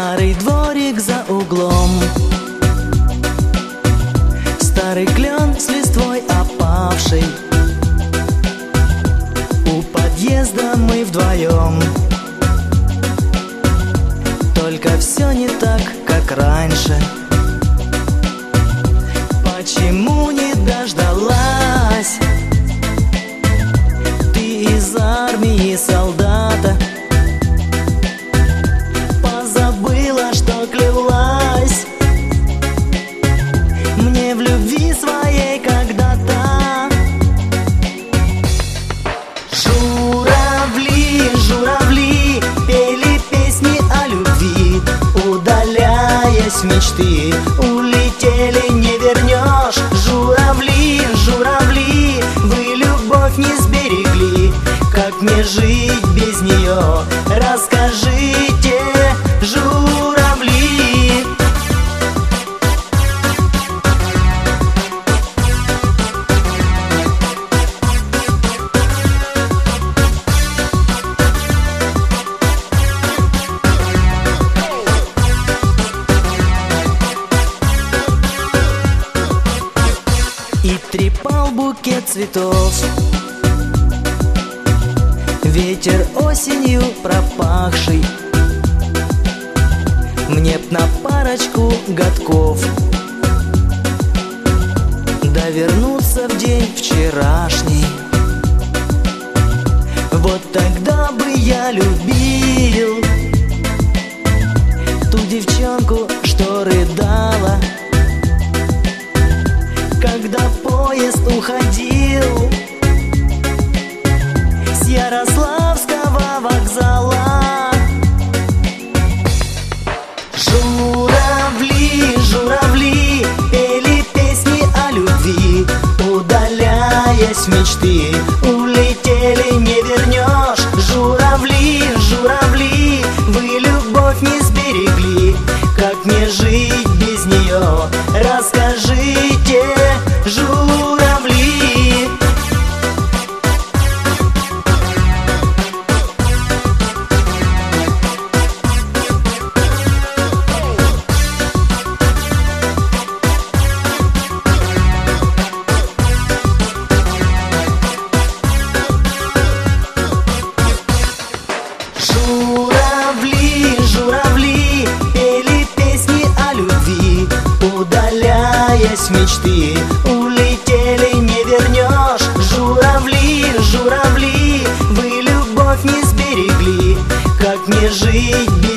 Старый дворик за углом, старый клен с листвой опавшей. У подъезда мы вдвоем, только все не так, как раньше. Почему не дождалась ты из армии солдата? Позабыла, что клялась мне в любви своей когда-то. Журавли, журавли пели песни о любви, удаляясь в мечты, улетели, не вернешь. Журавли, журавли, вы любовь не сберегли, как мне жить без нее? Расскажите, журавли. И трепал букет цветов ветер осенью пропахший. Мне б на парочку годков да вернуться в день вчерашний. Вот тогда бы я любил ту девчонку, что рыдала, когда поезд уходил с Ярославского вокзала. Журавли, журавли пели песни о любви, удаляясь в мечты, улетели, не вернешь. Журавли, журавли, вы любовь не сберегли, как мне жить без нее? Расскажите, журавли. Журавли, журавли пели песни о любви, удаляясь в мечты, улетели, не вернешь. Журавли, журавли, вы любовь не сберегли, как мне жить